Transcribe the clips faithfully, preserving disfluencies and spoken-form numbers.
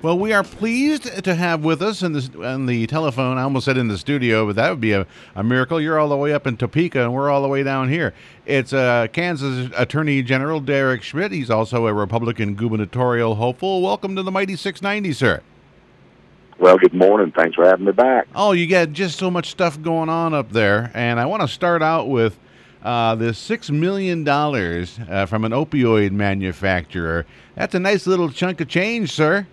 Well, we are pleased to have with us in this, on the telephone, I almost said in the studio, but that would be a, a miracle. You're all the way up in Topeka, and we're all the way down here. It's uh, Kansas Attorney General Derek Schmidt. He's also a Republican gubernatorial hopeful. Welcome to the Mighty six ninety, sir. Well, good morning. Thanks for having me back. Oh, you got just so much stuff going on up there, and I want to start out with uh, this six million dollars uh, from an opioid manufacturer. That's a nice little chunk of change, sir.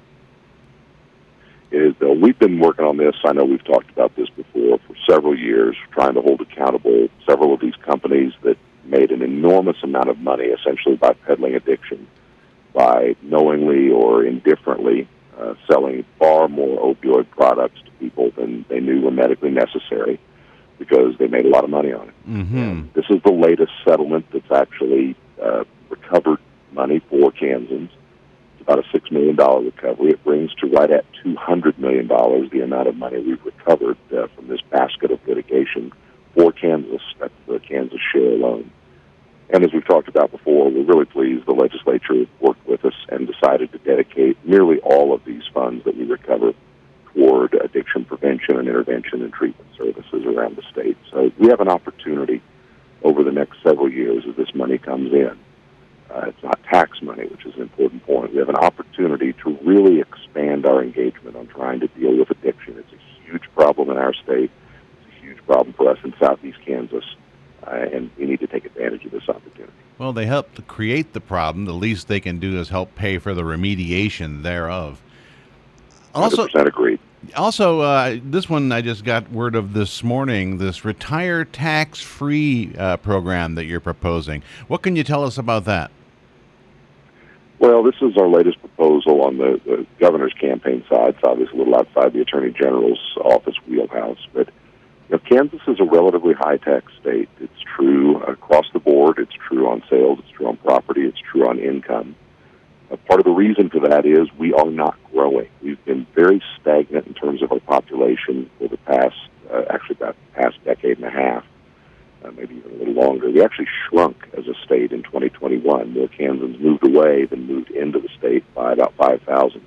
Is uh, we've been working on this. I know we've talked about this before for several years, trying to hold accountable several of these companies that made an enormous amount of money essentially by peddling addiction, by knowingly or indifferently uh, selling far more opioid products to people than they knew were medically necessary because they made a lot of money on it. Mm-hmm. This is the latest settlement that's actually uh, recovered money for Kansans. About a six million dollars recovery. It brings to right at two hundred million dollars the amount of money we've recovered uh, from this basket of litigation for Kansas. That's the Kansas share alone. And as we've talked about before, we're really pleased the legislature worked with us and decided to dedicate nearly all of these funds that we recover toward addiction prevention and intervention and treatment services around the state. So we have an opportunity over the next several years as this money comes in. Uh, it's not tax money, which is an important point. We have an opportunity to really expand our engagement on trying to deal with addiction. It's a huge problem in our state. It's a huge problem for us in southeast Kansas, uh, and we need to take advantage of this opportunity. Well, they help to create the problem. The least they can do is help pay for the remediation thereof. Also, one hundred percent agreed. Also, uh, this one I just got word of this morning, this retire tax-free uh, program that you're proposing. What can you tell us about that? Well, this is our latest proposal on the, the governor's campaign side. It's obviously a little outside the Attorney General's office wheelhouse, but you know, Kansas is a relatively high-tax state. It's true across the board. It's true on sales. It's true on property. It's true on income. Uh, part of the reason for that is we are not growing. We've been very stagnant in terms of our population for the past, uh, actually about the past decade and a half. Uh, maybe even a little longer. We actually shrunk as a state in twenty twenty-one. More Kansans moved away than moved into the state by about five thousand.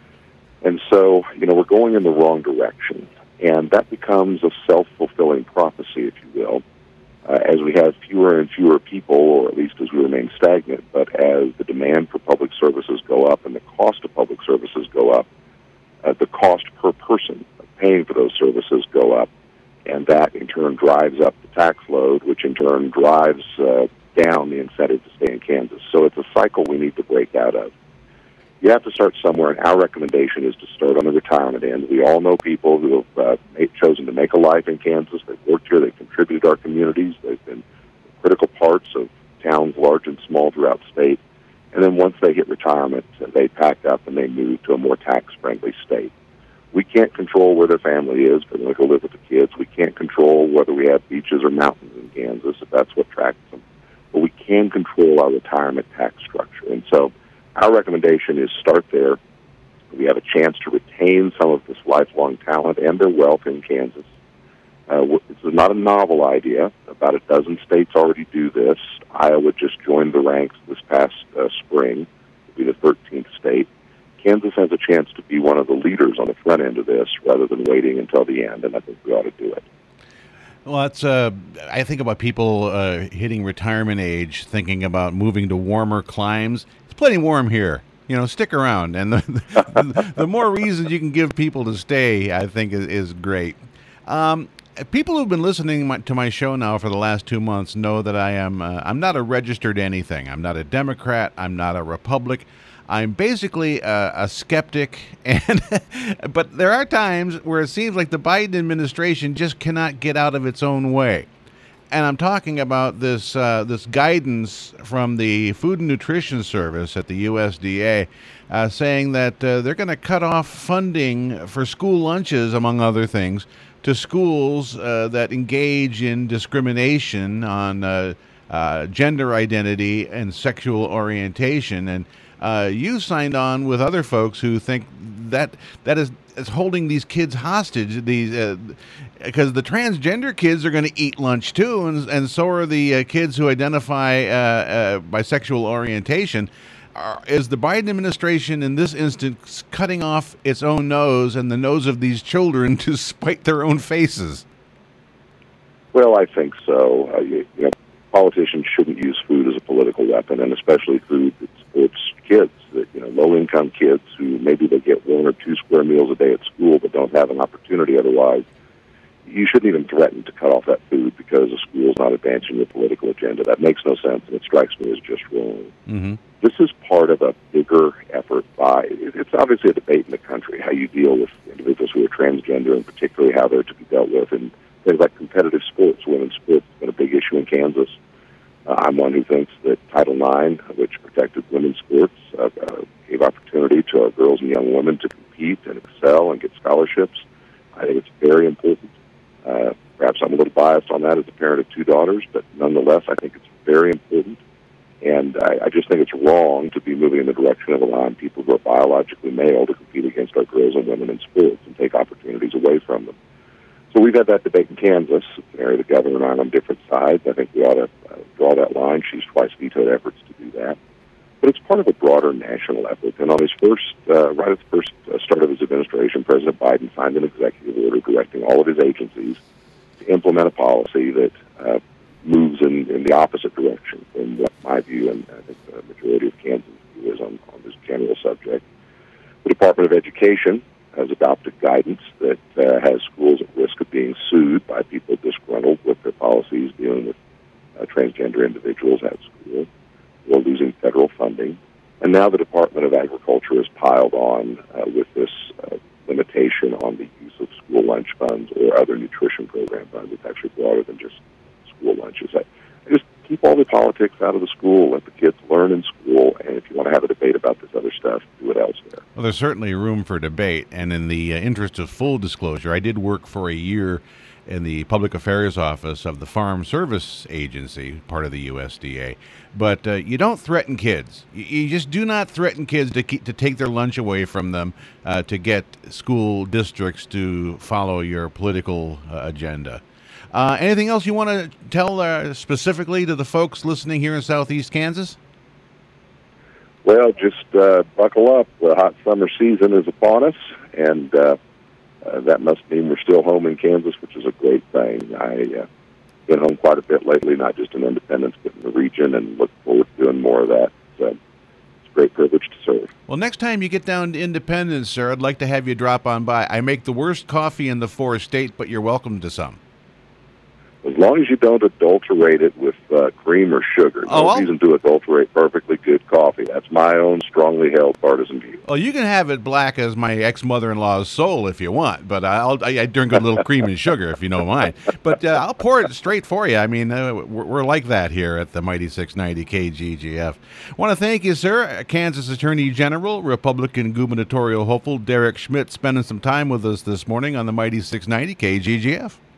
And so, you know, we're going in the wrong direction. And that becomes a self-fulfilling prophecy, if you will, uh, as we have fewer and fewer people, or at least as we remain stagnant. But as the demand for public services go up and the cost of public services go up, uh, the cost per person of paying for those services go up. And that, in turn, drives up the tax load, which in turn drives uh, down the incentive to stay in Kansas. So it's a cycle we need to break out of. You have to start somewhere, and our recommendation is to start on the retirement end. We all know people who have uh, made, chosen to make a life in Kansas. They've worked here. They've contributed to our communities. They've been critical parts of towns large and small throughout the state. And then once they hit retirement, they pack up and they move to a more tax-friendly state. We can't control where their family is, but they go live with the kids. We can't control whether we have beaches or mountains in Kansas, if that's what attracts them. But we can control our retirement tax structure. And so our recommendation is start there. We have a chance to retain some of this lifelong talent and their wealth in Kansas. Uh, this is not a novel idea. About a dozen states already do this. Iowa just joined the ranks this past uh, spring. It'll be the thirteenth state. Kansas has a chance to be one of the leaders on the front end of this rather than waiting until the end, and I think we ought to do it. Well, that's, uh, I think about people uh, hitting retirement age, thinking about moving to warmer climes. It's plenty warm here. You know, stick around. And the, the, the more reasons you can give people to stay, I think, is, is great. Um, people who've been listening my, to my show now for the last two months know that I am uh, I'm not a registered anything. I'm not a Democrat. I'm not a Republican. I'm basically a, a skeptic, and but there are times where it seems like the Biden administration just cannot get out of its own way. And I'm talking about this uh, this guidance from the Food and Nutrition Service at the U S D A uh, saying that uh, they're going to cut off funding for school lunches, among other things, to schools uh, that engage in discrimination on uh, uh, gender identity and sexual orientation. And Uh, you signed on with other folks who think that that is, is holding these kids hostage. These because uh, the transgender kids are going to eat lunch too, and and so are the uh, kids who identify uh, uh, by sexual orientation. Are, is the Biden administration in this instance cutting off its own nose and the nose of these children to spite their own faces? Well, I think so. Uh, you, you know, politicians shouldn't use food as a political weapon, and especially food that supports kids, that, you know, low-income kids who maybe they get one or two square meals a day at school but don't have an opportunity otherwise. You shouldn't even threaten to cut off that food because a school's not advancing your political agenda. That makes no sense, and it strikes me as just wrong. Mm-hmm. This is part of a bigger effort by, it's obviously a debate in the country, how you deal with individuals who are transgender, and particularly how they're to be dealt with in things like competitive sports. Women's sports has been a big issue in Kansas. Uh, I'm one who thinks that Title nine, which protected women's sports, uh, uh, gave opportunity to our girls and young women to compete and excel and get scholarships. I think it's very important. Uh, perhaps I'm a little biased on that as a parent of two daughters, but nonetheless, I think it's very important. And I, I just think it's wrong to be moving in the direction of allowing people who are biologically male to compete against our girls and women in sports and take opportunities away from them. So we've had that debate in Kansas. It's an area the governor and I are on different sides. I think we ought to uh, draw that line. She's twice vetoed efforts to do that. But it's part of a broader national effort. And on his first, uh, right at the first uh, start of his administration, President Biden signed an executive order directing all of his agencies to implement a policy that uh, moves in, in the opposite direction from what my view and I think the majority of Kansas view is on, on this general subject. The Department of Education has adopted guidance that uh, has schools at risk of being sued by people disgruntled with their policies dealing with uh, transgender individuals at school or losing federal funding. And now the Department of Agriculture has piled on uh, with this uh, limitation on the use of school lunch funds or other nutrition program funds. It's actually broader than just school lunches. I, I just keep all the politics out of the school. Let the kids learn in school. And if you want to have a debate about this other stuff, do it elsewhere. Well, there's certainly room for debate. And in the uh, interest of full disclosure, I did work for a year in the Public Affairs Office of the Farm Service Agency, part of the U S D A. But uh, you don't threaten kids. You, you just do not threaten kids to keep, to take their lunch away from them uh, to get school districts to follow your political uh, agenda. Uh, anything else you want to tell uh, specifically to the folks listening here in Southeast Kansas? Well, just uh, buckle up. The hot summer season is upon us, and uh, uh, that must mean we're still home in Kansas, which is a great thing. I've uh, been home quite a bit lately, not just in Independence, but in the region, and look forward to doing more of that. So it's a great privilege to serve. Well, next time you get down to Independence, sir, I'd like to have you drop on by. I make the worst coffee in the four-state, but you're welcome to some. As long as you don't adulterate it with uh, cream or sugar. Oh, no I'll... reason to adulterate perfectly good coffee. That's my own strongly held partisan view. Well, you can have it black as my ex-mother-in-law's soul if you want, but I'll, I, I drink a little cream and sugar if you don't mind. But uh, I'll pour it straight for you. I mean, uh, we're, we're like that here at the Mighty six ninety K G G F. I want to thank you, sir, Kansas Attorney General, Republican gubernatorial hopeful Derek Schmidt, spending some time with us this morning on the Mighty six ninety K G G F.